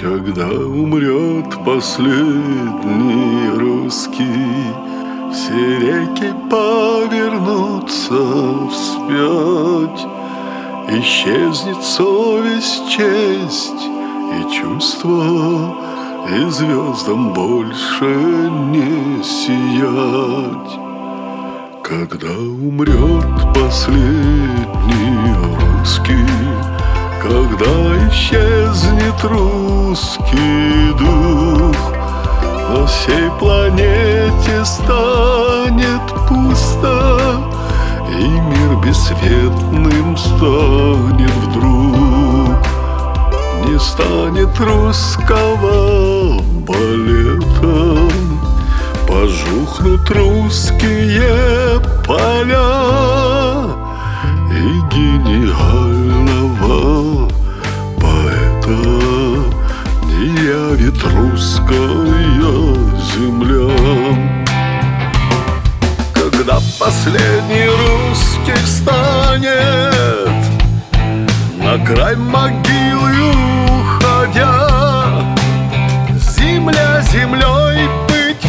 Когда умрет последний русский, все реки повернутся вспять. Исчезнет совесть, честь и чувство, и звездам больше не сиять. Когда умрет последний русский, когда исчезнет русский дух, на всей планете станет пусто, и мир бесцветным станет вдруг. Не станет русского балета, пожухнут русские поля, и гениального поэта не явит русская земля. Когда последний русский встанет, на край могилы уходя, земля землей быть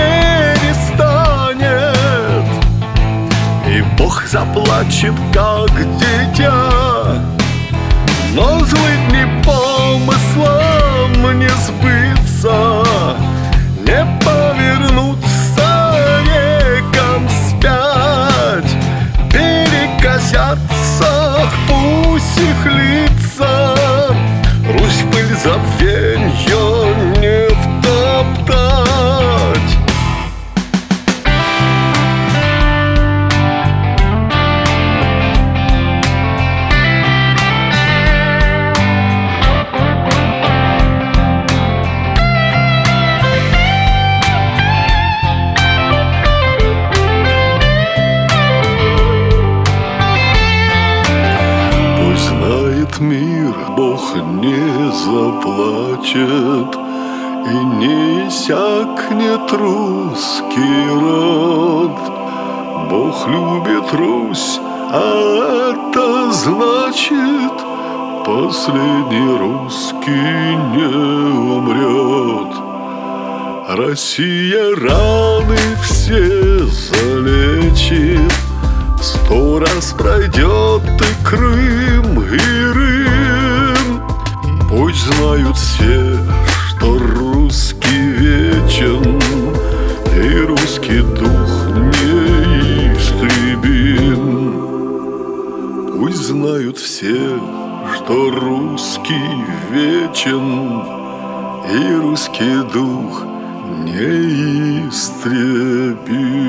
перестанет, и Бог заплачет, как дитя. Но злыдни помыслам не сбыться, не повернуться рекам вспять. Перекосятся пусть их лица, Русь в пыль забвенья не втоптать. Мир Бог не заплачет, и не иссякнет русский род. Бог любит Русь, а это значит, последний русский не умрет. Россия раны все залечит, 100 раз пройдет и Крым, и Рим. Пусть знают все, что русский вечен, и русский дух неистребим. Пусть знают все, что русский вечен, и русский дух неистребим.